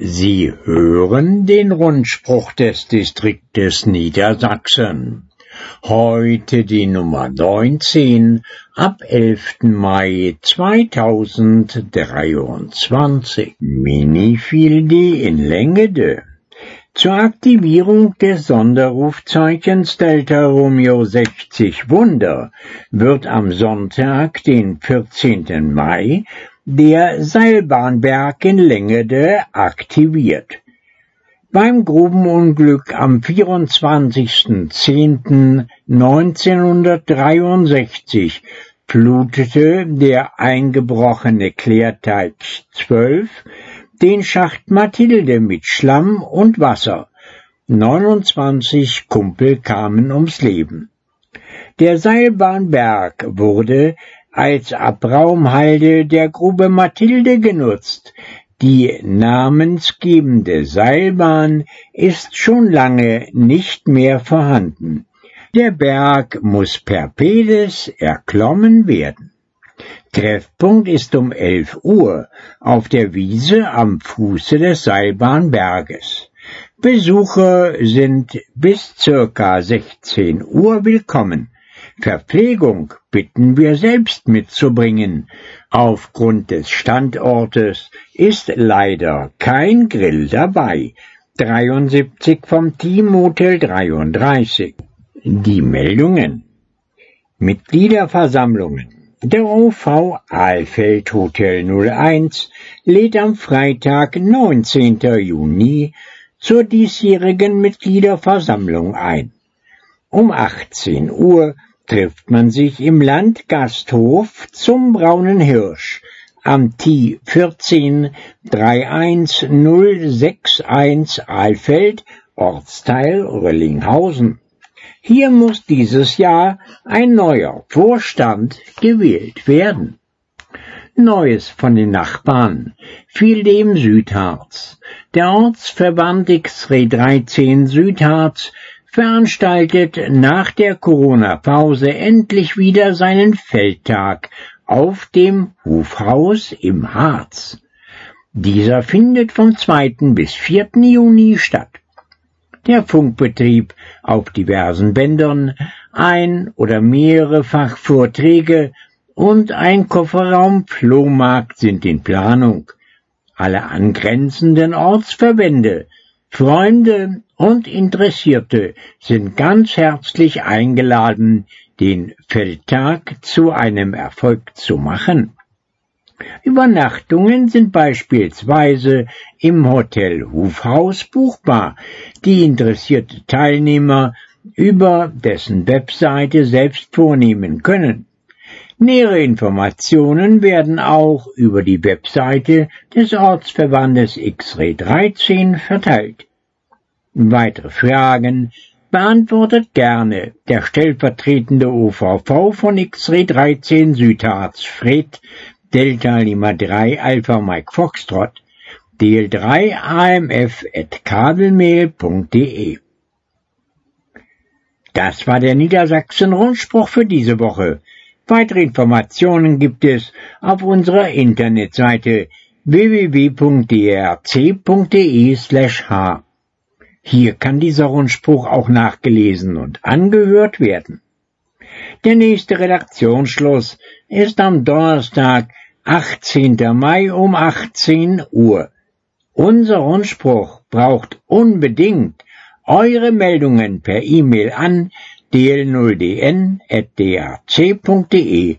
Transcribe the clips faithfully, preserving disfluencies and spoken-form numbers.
Sie hören den Rundspruch des Distriktes Niedersachsen. Heute die Nummer neunzehn ab elften Mai zweitausenddreiundzwanzig. Minifil-D in Längede. Zur Aktivierung des Sonderrufzeichens Delta Romeo sechzig Wunder wird am Sonntag, den vierzehnten Mai, der Seilbahnberg in Längede aktiviert. Beim Grubenunglück am vierundzwanzigsten zehnten neunzehnhundertdreiundsechzig flutete der eingebrochene Klärteich zwölf den Schacht Mathilde mit Schlamm und Wasser. neunundzwanzig Kumpel kamen ums Leben. Der Seilbahnberg wurde als Abraumhalde der Grube Mathilde genutzt. Die namensgebende Seilbahn ist schon lange nicht mehr vorhanden. Der Berg muss per Pedes erklommen werden. Treffpunkt ist um elf Uhr auf der Wiese am Fuße des Seilbahnberges. Besucher sind bis circa sechzehn Uhr willkommen. Verpflegung bitten wir selbst mitzubringen. Aufgrund des Standortes ist leider kein Grill dabei. dreiundsiebzig vom Team Hotel dreiunddreißig. Die Meldungen. Mitgliederversammlungen. Der O V Alfeld Hotel null eins lädt am Freitag, neunzehnten Juni, zur diesjährigen Mitgliederversammlung ein. Um achtzehn Uhr trifft man sich im Landgasthof zum Braunen Hirsch am T vierzehn drei eins null sechs eins Alfeld, Ortsteil Röllinghausen. Hier muss dieses Jahr ein neuer Vorstand gewählt werden. Neues von den Nachbarn. Viel dem Südharz. Der Ortsverband X-Ray dreizehn Südharz veranstaltet nach der Corona-Pause endlich wieder seinen Feldtag auf dem Hofhaus im Harz. Dieser findet vom zweiten bis vierten Juni statt. Der Funkbetrieb auf diversen Bändern, ein oder mehrere Fachvorträge und ein Kofferraum-Flohmarkt sind in Planung. Alle angrenzenden Ortsverbände, Freunde und Interessierte sind ganz herzlich eingeladen, den Feldtag zu einem Erfolg zu machen. Übernachtungen sind beispielsweise im Hotel Hofhaus buchbar, die interessierte Teilnehmer über dessen Webseite selbst vornehmen können. Nähere Informationen werden auch über die Webseite des Ortsverbandes X-Ray dreizehn verteilt. Weitere Fragen beantwortet gerne der stellvertretende O V V von X-Ray dreizehn Südharz Fred Delta Lima drei Alpha Mike Foxtrot D L drei A M F at kabelmail punkt de. Das war der Niedersachsen-Rundspruch für diese Woche. Weitere Informationen gibt es auf unserer Internetseite w w w punkt d r c punkt de slash h. Hier kann dieser Rundspruch auch nachgelesen und angehört werden. Der nächste Redaktionsschluss ist am Donnerstag, achtzehnten Mai um achtzehn Uhr. Unser Rundspruch braucht unbedingt eure Meldungen per E-Mail an d l null d n at d r c punkt de.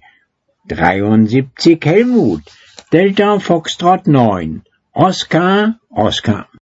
dreiundsiebzig Helmut, Delta Foxtrot neun, Oscar, Oscar.